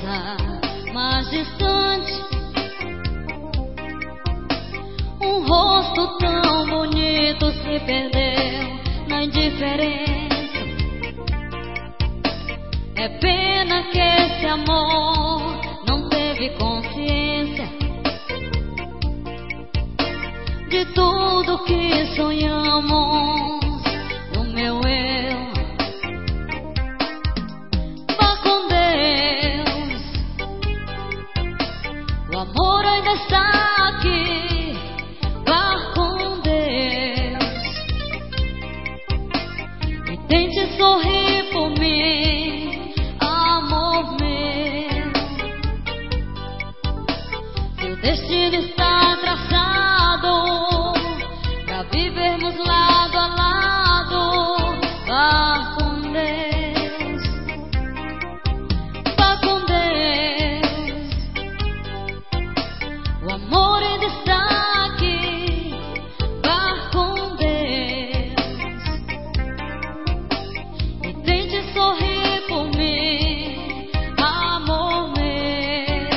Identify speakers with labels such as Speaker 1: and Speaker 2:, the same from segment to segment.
Speaker 1: torna mais distante. Um rosto tão bonito se perdeu na indiferença. É pena que esse amor não teve consciência de tudo que sonhamos no meu eu. Vá com Deus, o amor ainda está aqui. Vá com Deus e tente sorrir por mim, amor meu. Seu destino está traçado pra vivermos lado a lado. Vá com Deus, vá com Deus, o amor ainda está aqui. Vá com Deus e tente sorrir por mim, amor meu.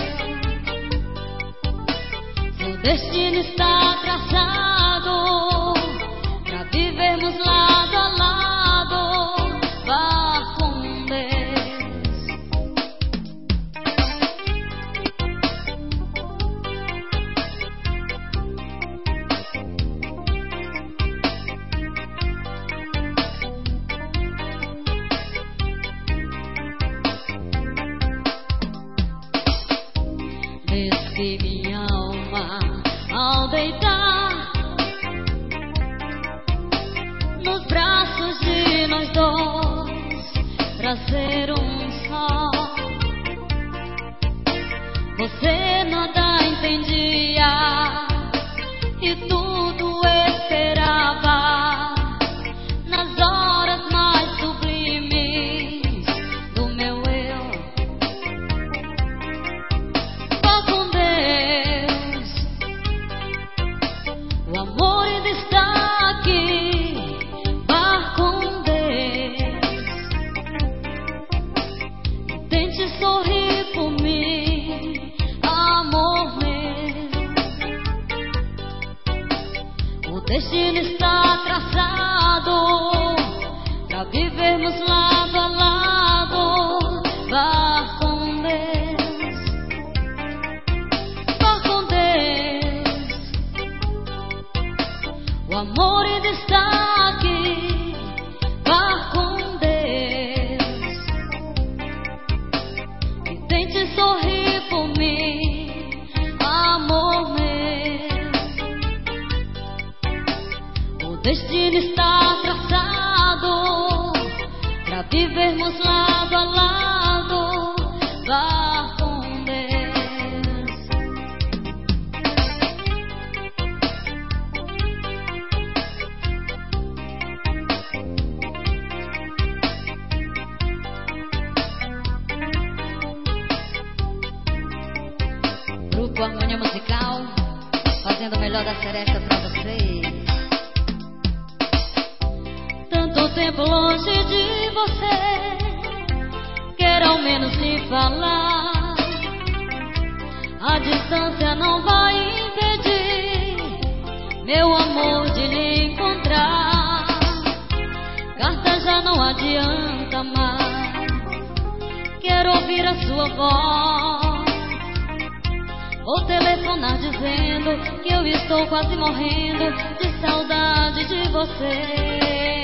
Speaker 1: Seu destino está traçado pra vivermos lado a lado. Vá com Deus. Diz que minha alma, ao deitar nos braços de nós dois, pra ser um só, você nada entendia e tudo esperava nas horas mais sublimes do meu eu. Vá com Deus, o amor ainda está aqui. Vá com Deus e tente sorrir por mim, amor meu. O destino está traçado pra vivermos lado a lado. Vá com Deus, vá com Deus, o amor ainda está aqui. Vá com Deus e tente sorrir por mim, amor meu. O destino está traçado pra vivermos lado a lado. Vá com Deus. Grupo Harmonia Musical, fazendo o melhor da seresta pra vocês. Tanto tempo longe de você, quero ao menos lhe falar. A distância não vai impedir meu amor de lhe encontrar. Carta já não adianta mais, quero ouvir a sua voz. Vou telefonar dizendo que eu estou quase morrendo de saudade de você.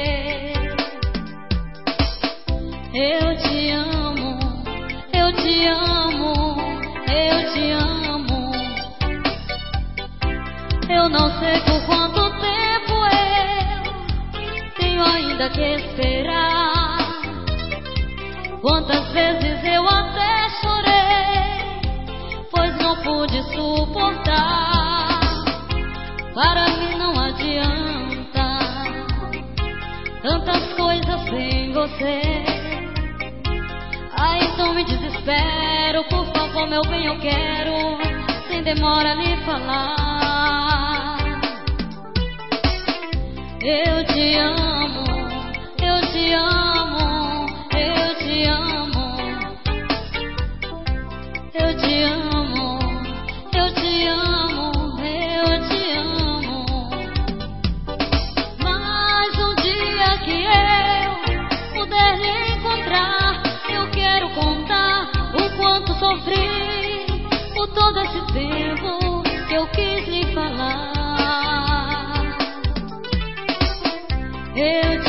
Speaker 1: Eu te amo, eu te amo, eu te amo. Eu não sei por quanto tempo eu tenho ainda que esperar. Quantas vezes eu até chorei, pois não pude suportar. Para mim não adianta tantas coisas sem você. Ah, então me desespero, por favor, meu bem, eu quero sem demora lhe falar. Eu te amo, eu te amo, eu te amo. Eu